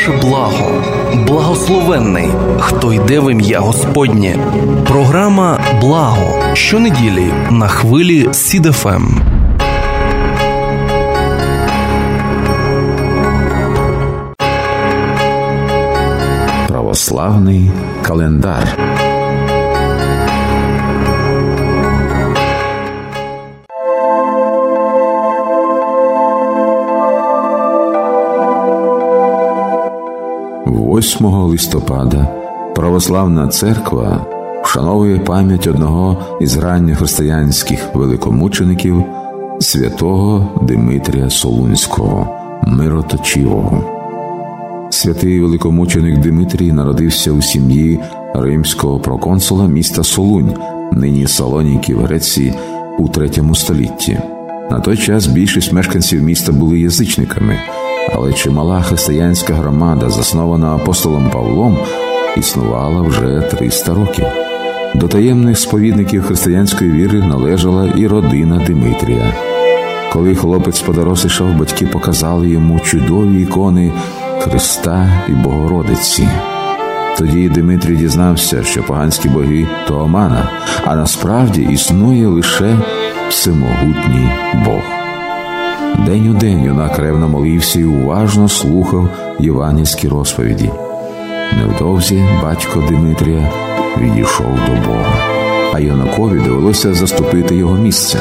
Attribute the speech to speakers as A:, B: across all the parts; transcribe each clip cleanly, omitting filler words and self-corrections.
A: ваше благо. Благословенний, хто йде в ім'я Господнє. Програма «Благо» щонеділі на хвилі Сід ФМ.
B: Православний календар. «8 листопада Православна Церква вшановує пам'ять одного із ранньохристиянських великомучеників святого Димитрія Солунського, мироточивого. Святий великомученик Димитрій народився у сім'ї римського проконсула міста Солунь, нині Салоніки в Греції, у 3 столітті. На той час більшість мешканців міста були язичниками, але чимала християнська громада, заснована апостолом Павлом, існувала вже 300 років. До таємних сповідників християнської віри належала і родина Димитрія. Коли хлопець подорослішав, батьки показали йому чудові ікони Христа і Богородиці. Тоді Димитрій дізнався, що поганські боги – то омана, а насправді існує лише всемогутній Бог. День у день юнак ревно молився і уважно слухав євангельські розповіді. Невдовзі батько Димитрія відійшов до Бога, а юнакові довелося заступити його місце.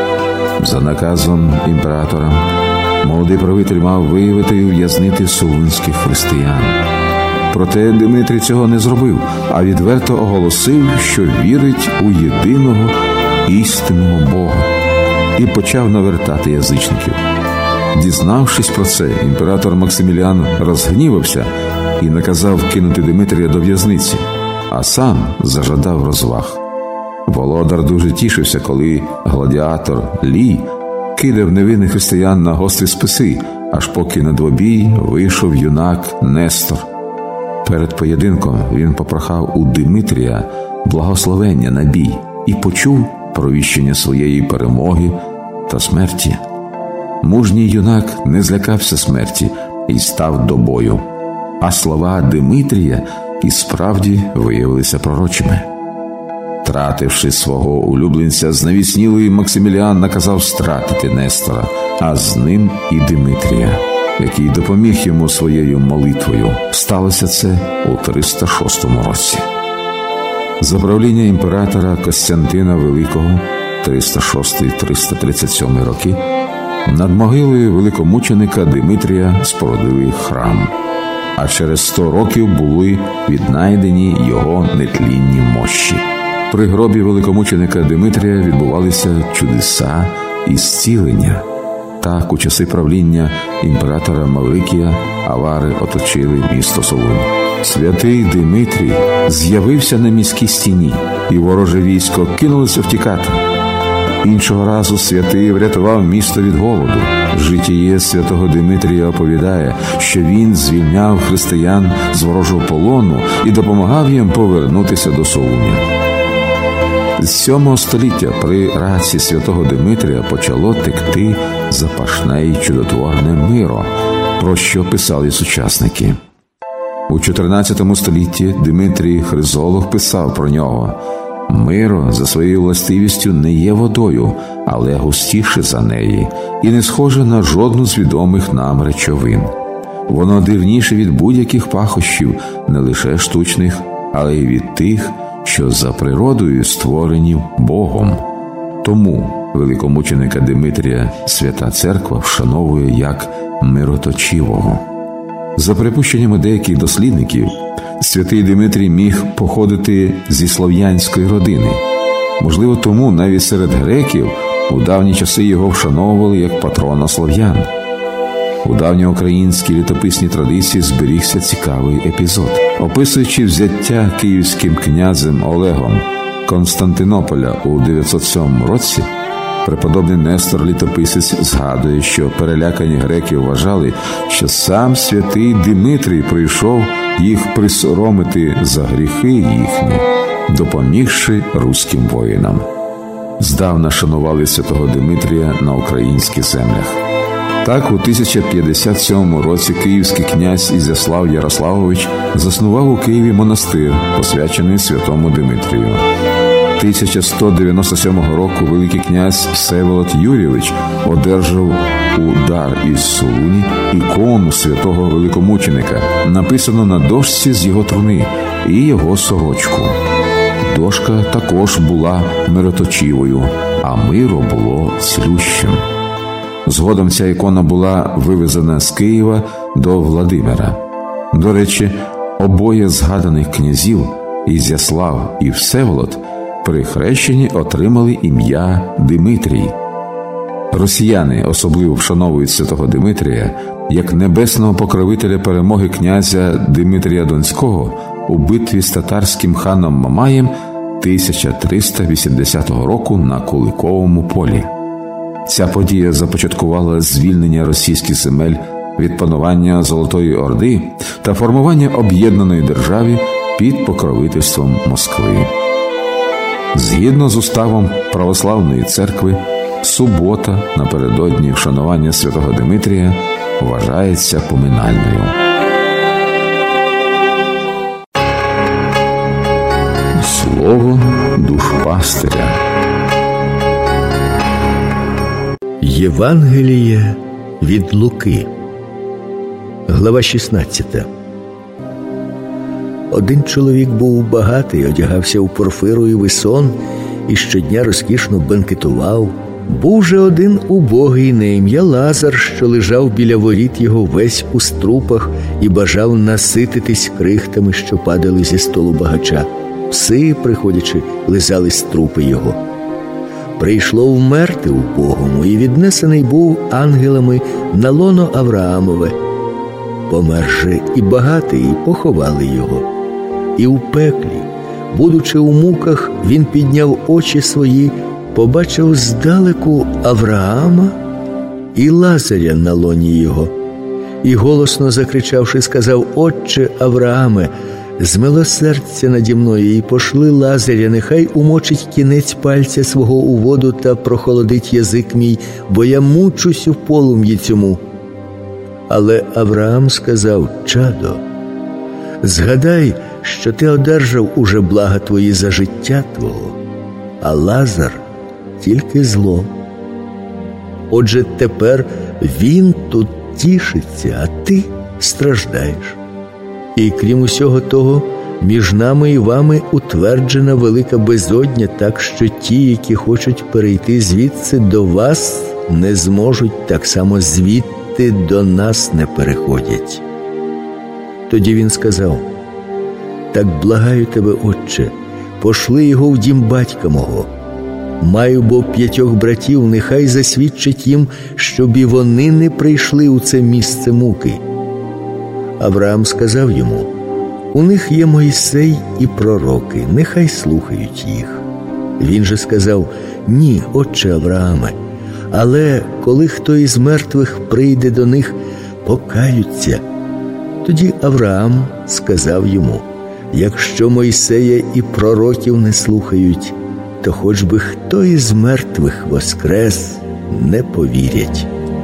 B: За наказом імператора молодий правитель мав виявити і ув'язнити солунських християн. Проте Димитрій цього не зробив, а відверто оголосив, що вірить у єдиного істинного Бога, і почав навертати язичників. Дізнавшись про це, імператор Максиміліан розгнівався і наказав кинути Димитрія до в'язниці, а сам зажадав розваг. Володар дуже тішився, коли гладіатор Лій кидав невинних християн на гострі списи, аж поки на двобій вийшов юнак Нестор. Перед поєдинком він попрохав у Димитрія благословення на бій і почув провіщення своєї перемоги та смерті. Мужній юнак не злякався смерті і став до бою. А слова Димитрія і справді виявилися пророчими. Тративши свого улюбленця, знавіснілий Максиміліан наказав стратити Нестора, а з ним і Димитрія, який допоміг йому своєю молитвою. Сталося це у 306 році. За правління імператора Костянтина Великого 306-337 роки над могилою великомученика Димитрія спорудили храм, а через 100 років були віднайдені його нетлінні мощі. При гробі великомученика Димитрія відбувалися чудеса і зцілення. Так, у часи правління імператора Маврикія авари оточили місто Солунь. Святий Димитрій з'явився на міській стіні, і вороже військо кинулося втікати. Іншого разу святий врятував місто від голоду. Житіє святого Димитрія оповідає, що він звільняв християн з ворожого полону і допомагав їм повернутися до Солуня. З 7 століття при раці святого Димитрія почало текти запашне й чудотворне миро, про що писали сучасники. У 14 столітті Димитрій Хризолог писав про нього: «Миро за своєю властивістю не є водою, але густіше за неї, і не схоже на жодну з відомих нам речовин. Воно дивніше від будь-яких пахощів, не лише штучних, але й від тих, що за природою створені Богом». Тому великомученика Димитрія Свята Церква вшановує як мироточивого. За припущеннями деяких дослідників, святий Димитрій міг походити зі слов'янської родини. Можливо, тому навіть серед греків у давні часи його вшановували як патрона слов'ян. У давньоукраїнській літописній традиції зберігся цікавий епізод. Описуючи взяття київським князем Олегом Константинополя у 907 році, преподобний Нестор Літописець згадує, що перелякані греки вважали, що сам святий Димитрій прийшов їх присоромити за гріхи їхні, допомігши руським воїнам. Здавна шанували святого Димитрія на українських землях. Так, у 1057 році київський князь Ізяслав Ярославович заснував у Києві монастир, посвячений святому Димитрію. 1197 року великий князь Всеволод Юрійович одержав у дар із Солуні ікону святого великомученика, написану на дошці з його труни, і його сорочку. Дошка також була мироточивою, а миро було цілющим. Згодом ця ікона була вивезена з Києва до Владимира. До речі, обоє згаданих князів, Ізяслав і Всеволод, при хрещенні отримали ім'я Димитрій. Росіяни особливо вшановують святого Димитрія як небесного покровителя перемоги князя Димитрія Донського у битві з татарським ханом Мамаєм 1380 року на Куликовому полі. Ця подія започаткувала звільнення російських земель від панування Золотої Орди та формування об'єднаної держави під покровительством Москви. Згідно з уставом Православної церкви, субота напередодні вшанування святого Димитрія вважається поминальною. Слово душпастиря.
C: Євангеліє від Луки. Глава 16. Один чоловік був багатий, одягався у порфиру і висон, і щодня розкішно бенкетував. Був же один убогий на ім'я Лазар, що лежав біля воріт його весь у струпах і бажав насититись крихтами, що падали зі столу багача. Пси, приходячи, лизали струпи його. Прийшло вмерти убогому, і віднесений був ангелами на лоно Авраамове. Помер же і багатий, і поховали його. І у пеклі, будучи у муках, він підняв очі свої, побачив здалеку Авраама і Лазаря на лоні його. І голосно закричавши, сказав: «Отче Аврааме, змилосердься наді мною і пошли Лазаря, нехай умочить кінець пальця свого у воду та прохолодить язик мій, бо я мучусь у полум'ї цьому». Але Авраам сказав: «Чадо, згадай, що ти одержав уже блага твої за життя твого, а Лазар тільки зло. Отже, тепер він тут тішиться, а ти страждаєш. І крім усього того, між нами і вами утверджена велика безодня, так що ті, які хочуть перейти звідси до вас, не зможуть, так само звідти до нас не переходять». Тоді він сказав: «Так благаю тебе, Отче, пошли його в дім батька мого. Маю бо 5 братів, нехай засвідчить їм, щоб і вони не прийшли у це місце муки». Авраам сказав йому: «У них є Мойсей і пророки, нехай слухають їх». Він же сказав: «Ні, отче Аврааме, але коли хто із мертвих прийде до них, покаються». Тоді Авраам сказав йому: «Якщо Мойсея і пророків не слухають, то хоч би хто із мертвих воскрес, не повірять».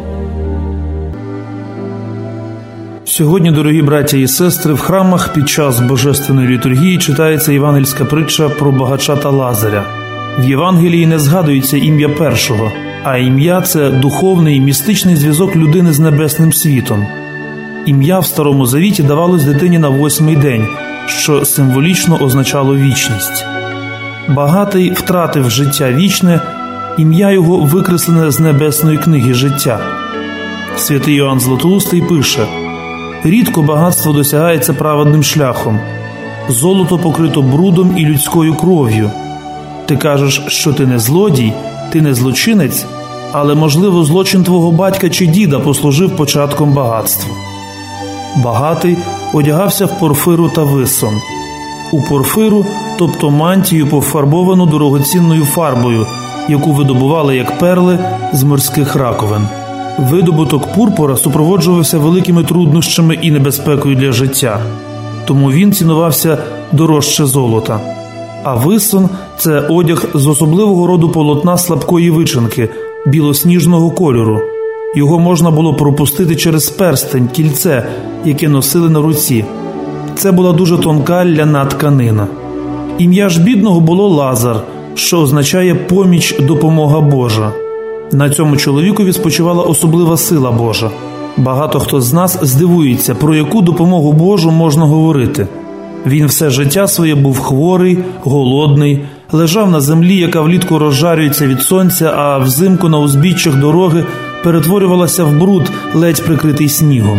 D: Сьогодні, дорогі браття і сестри, в храмах під час божественної літургії читається євангельська притча про багача та Лазаря. В Євангелії не згадується ім'я першого, а ім'я – це духовний, містичний зв'язок людини з небесним світом. Ім'я в Старому Завіті давалось дитині на 8-й день, що символічно означало вічність. Багатий втратив життя вічне, ім'я його викреслене з небесної книги життя. Святий Йоанн Златоустий пише: «Рідко багатство досягається праведним шляхом. Золото покрито брудом і людською кров'ю. Ти кажеш, що ти не злодій, ти не злочинець, але, можливо, злочин твого батька чи діда послужив початком багатства». Багатий одягався в порфиру та висон. У порфиру, тобто мантію, пофарбовану дорогоцінною фарбою, яку видобували як перли з морських раковин. Видобуток пурпура супроводжувався великими труднощами і небезпекою для життя, тому він цінувався дорожче золота. А висон – це одяг з особливого роду полотна слабкої вичинки, білосніжного кольору. Його можна було пропустити через перстень, кільце, яке носили на руці. Це була дуже тонка ляна тканина. Ім'я ж бідного було Лазар, що означає «поміч, допомога Божа». На цьому чоловікові спочивала особлива сила Божа. Багато хто з нас здивується, про яку допомогу Божу можна говорити. Він все життя своє був хворий, голодний, лежав на землі, яка влітку розжарюється від сонця, а взимку на узбіччях дороги перетворювалася в бруд, ледь прикритий снігом.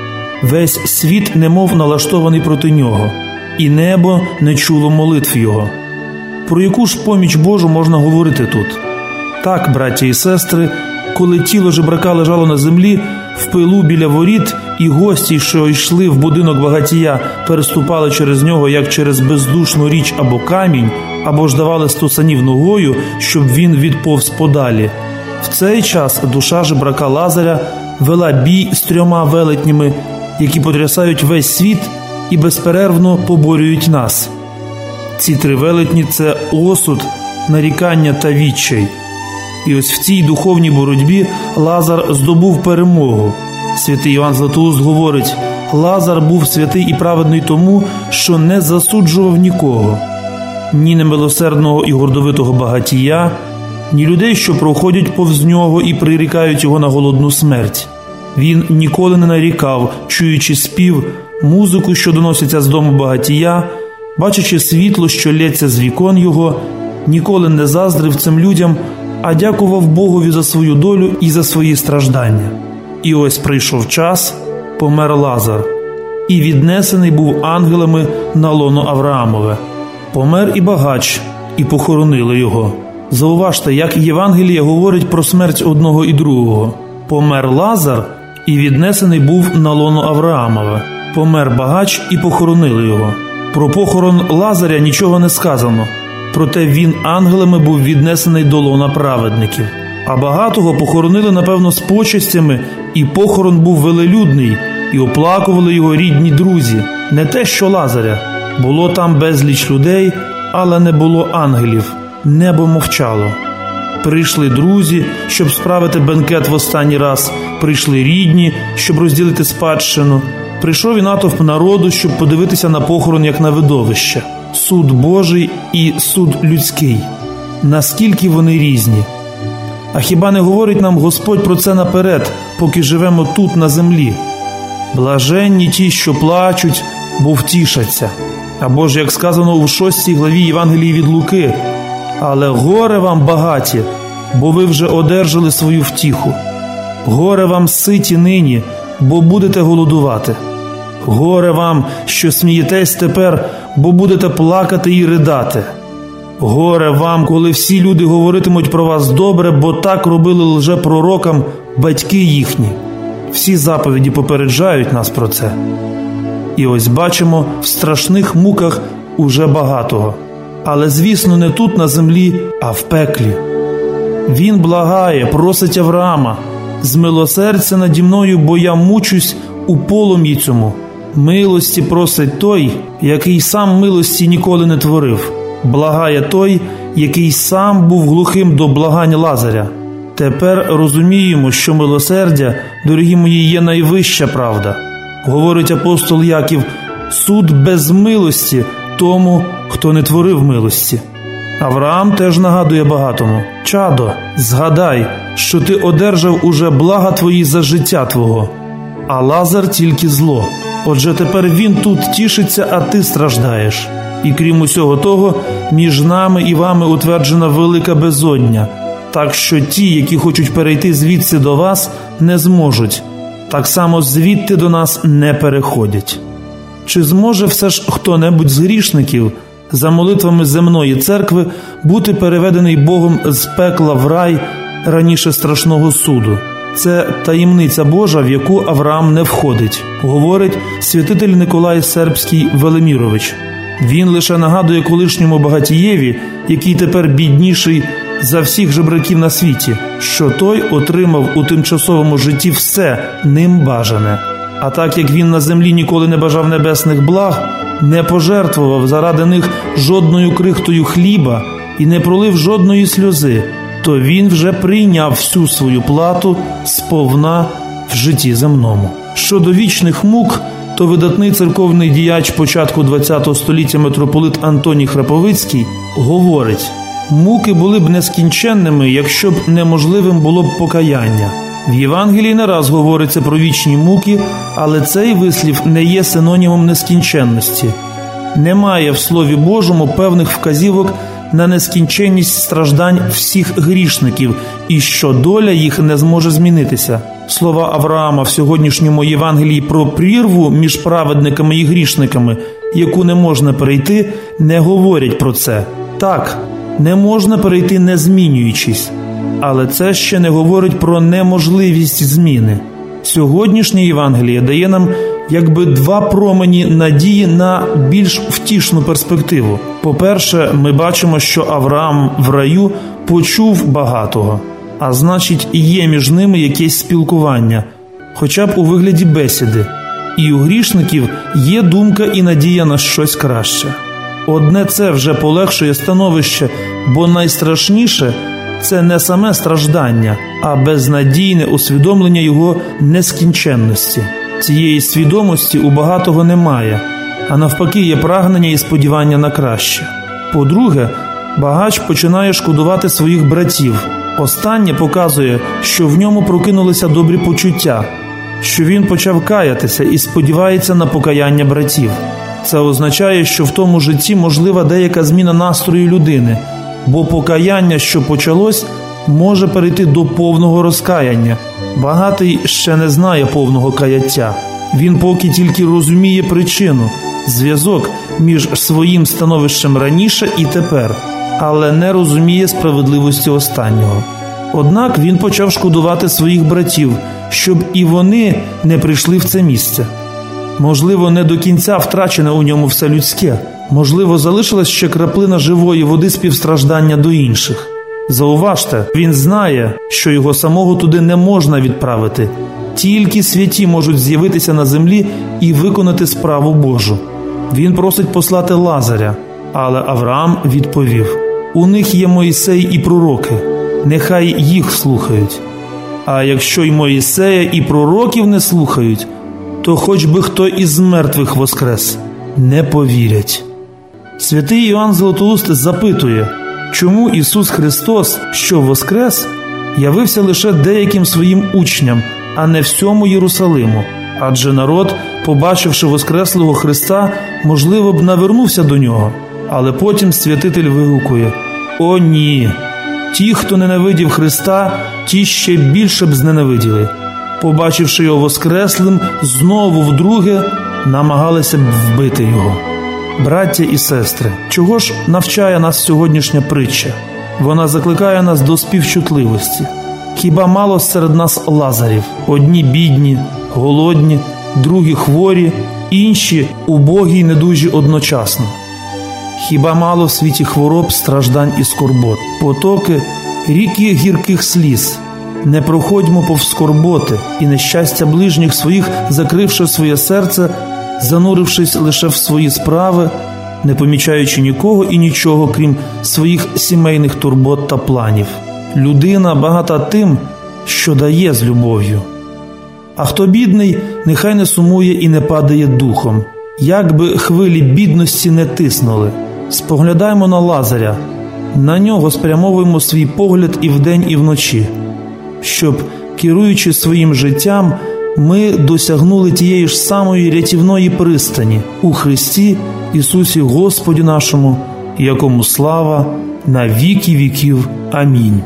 D: Весь світ немов налаштований проти нього, і небо не чуло молитв його. Про яку ж поміч Божу можна говорити тут? Так, браття і сестри, коли тіло жебрака лежало на землі, в пилу біля воріт, і гості, що йшли в будинок багатія, переступали через нього, як через бездушну річ або камінь, або ж давали стусанів ногою, щоб він відповз подалі. В цей час душа жебрака Лазаря вела бій з 3 велетнями, які потрясають весь світ і безперервно поборюють нас. Ці 3 велетні – це осуд, нарікання та відчай. І ось в цій духовній боротьбі Лазар здобув перемогу. Святий Іван Златоуст говорить: «Лазар був святий і праведний тому, що не засуджував нікого, ні немилосердного і гордовитого багатія, ні людей, що проходять повз нього і прирікають його на голодну смерть. Він ніколи не нарікав, чуючи спів, музику, що доноситься з дому багатія, бачачи світло, що лється з вікон його, ніколи не заздрив цим людям, а дякував Богові за свою долю і за свої страждання. І ось прийшов час, помер Лазар, і віднесений був ангелами на лоно Авраамове. Помер і багач, і похоронили його». Зауважте, як Євангеліє говорить про смерть одного і другого. Помер Лазар, і віднесений був на лоно Авраамове. Помер багач, і похоронили його. Про похорон Лазаря нічого не сказано, проте він ангелами був віднесений до лона праведників. А багатого похоронили, напевно, з почестями, і похорон був велелюдний, і оплакували його рідні друзі. Не те, що Лазаря. Було там безліч людей, але не було ангелів. Небо мовчало. Прийшли друзі, щоб справити бенкет в останній раз. Прийшли рідні, щоб розділити спадщину. Прийшов і натовп народу, щоб подивитися на похорон як на видовище. Суд Божий і суд людський. Наскільки вони різні. А хіба не говорить нам Господь про це наперед, поки живемо тут на землі? Блаженні ті, що плачуть, бо втішаться. Або ж, як сказано у 6 главі Євангелії від Луки: «Але горе вам, багаті, бо ви вже одержали свою втіху. Горе вам, ситі нині, бо будете голодувати. Горе вам, що смієтесь тепер, бо будете плакати і ридати. Горе вам, коли всі люди говоритимуть про вас добре, бо так робили лжепророкам батьки їхні». Всі заповіді попереджають нас про це. І ось бачимо в страшних муках уже багатого. Але, звісно, не тут на землі, а в пеклі. Він благає, просить Авраама: «Змилосердься наді мною, бо я мучусь у полум'ї цьому». Милості просить той, який сам милості ніколи не творив. Благає той, який сам був глухим до благань Лазаря. Тепер розуміємо, що милосердя, дорогі мої, є найвища правда. Говорить апостол Яків: «Суд без милості тому, хто не творив милості». Авраам теж нагадує багатому: «Чадо, згадай, що ти одержав уже блага твої за життя твого, а Лазар тільки зло. Отже, тепер він тут тішиться, а ти страждаєш. І крім усього того, між нами і вами утверджена велика безодня, так що ті, які хочуть перейти звідси до вас, не зможуть, так само звідти до нас не переходять». Чи зможе все ж хто-небудь з грішників за молитвами земної церкви бути переведений Богом з пекла в рай раніше страшного суду? Це таємниця Божа, в яку Авраам не входить, говорить святитель Николай Сербський Велимірович. Він лише нагадує колишньому багатієві, який тепер бідніший за всіх жебраків на світі, що той отримав у тимчасовому житті все ним бажане. А так як він на землі ніколи не бажав небесних благ, не пожертвував заради них жодною крихтою хліба і не пролив жодної сльози, то він вже прийняв всю свою плату сповна в житті земному. Щодо вічних мук, то видатний церковний діяч початку ХХ століття митрополит Антоній Храповицький говорить: «Муки були б нескінченними, якщо б неможливим було б покаяння». В Євангелії не раз говориться про вічні муки, але цей вислів не є синонімом нескінченності. Немає в Слові Божому певних вказівок на нескінченність страждань всіх грішників і що доля їх не зможе змінитися. Слова Авраама в сьогоднішньому Євангелії про прірву між праведниками і грішниками, яку не можна перейти, не говорять про це. Так, не можна перейти не змінюючись, але це ще не говорить про неможливість зміни. Сьогоднішнє Євангеліє дає нам якби два промені надії на більш втішну перспективу. По-перше, ми бачимо, що Авраам в раю почув багатого, а значить, є між ними якесь спілкування, хоча б у вигляді бесіди. І у грішників є думка і надія на щось краще. Одне це вже полегшує становище, бо найстрашніше – це не саме страждання, а безнадійне усвідомлення його нескінченності. Цієї свідомості у багатого немає, а навпаки є прагнення і сподівання на краще. По-друге, багач починає шкодувати своїх братів. Останнє показує, що в ньому прокинулися добрі почуття, що він почав каятися і сподівається на покаяння братів. Це означає, що в тому житті можлива деяка зміна настрою людини, бо покаяння, що почалось, може перейти до повного розкаяння. Багатий ще не знає повного каяття. Він поки тільки розуміє причину, зв'язок між своїм становищем раніше і тепер, але не розуміє справедливості останнього. Однак він почав шкодувати своїх братів, щоб і вони не прийшли в це місце. Можливо, не до кінця втрачене у ньому все людське. Можливо, залишилась ще краплина живої води співстраждання до інших. Зауважте, він знає, що його самого туди не можна відправити. Тільки святі можуть з'явитися на землі і виконати справу Божу. Він просить послати Лазаря, але Авраам відповів: «У них є Мойсей і пророки, нехай їх слухають. А якщо й Мойсея і пророків не слухають, то хоч би хто із мертвих воскрес, не повірять». Святий Іоанн Златоуст запитує, чому Ісус Христос, що воскрес, явився лише деяким своїм учням, а не всьому Єрусалиму. Адже народ, побачивши воскреслого Христа, можливо б навернувся до Нього. Але потім святитель вигукує: «О ні! Ті, хто ненавидів Христа, ті ще більше б зненавиділи. Побачивши Його воскреслим, знову вдруге намагалися б вбити Його». Браття і сестри, чого ж навчає нас сьогоднішня притча? Вона закликає нас до співчутливості. Хіба мало серед нас Лазарів? Одні бідні, голодні, другі хворі, інші убогі й недужі одночасно. Хіба мало в світі хвороб, страждань і скорбот? Потоки, ріки гірких сліз. Не проходьмо повз скорботи і нещастя ближніх своїх, закривши своє серце, занурившись лише в свої справи, не помічаючи нікого і нічого, крім своїх сімейних турбот та планів. Людина багата тим, що дає з любов'ю. А хто бідний, нехай не сумує і не падає духом, як би хвилі бідності не тиснули. Споглядаймо на Лазаря, на нього спрямовуємо свій погляд і вдень, і вночі, щоб, керуючи своїм життям, ми досягнули тієї ж самої рятівної пристані у Христі Ісусі Господі нашому, якому слава на віки віків. Амінь.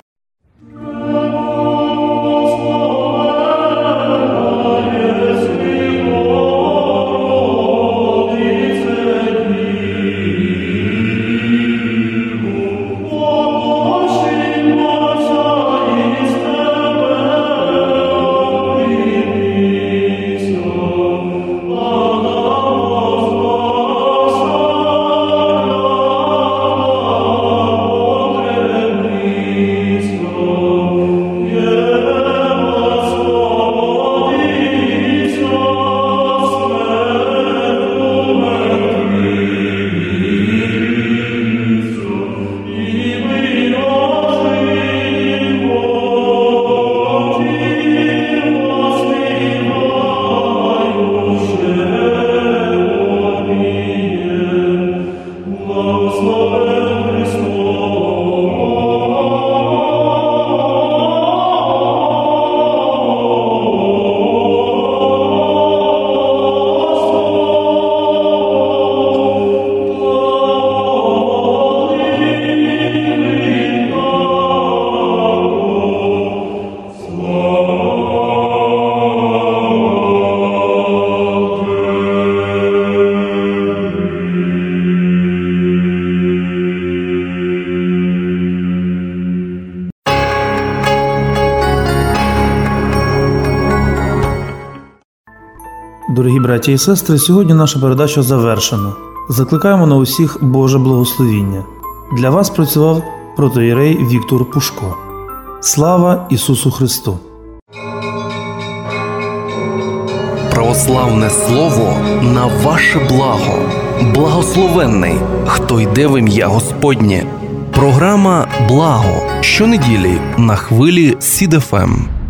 D: Дорогі браті і сестри, сьогодні наша передача завершена. Закликаємо на усіх Боже благословіння. Для вас працював протоієрей Віктор Пушко. Слава Ісусу Христу!
A: Православне слово на ваше благо. Благословенний, хто йде в ім'я Господнє. Програма «Благо» щонеділі на хвилі СІД-ФМ.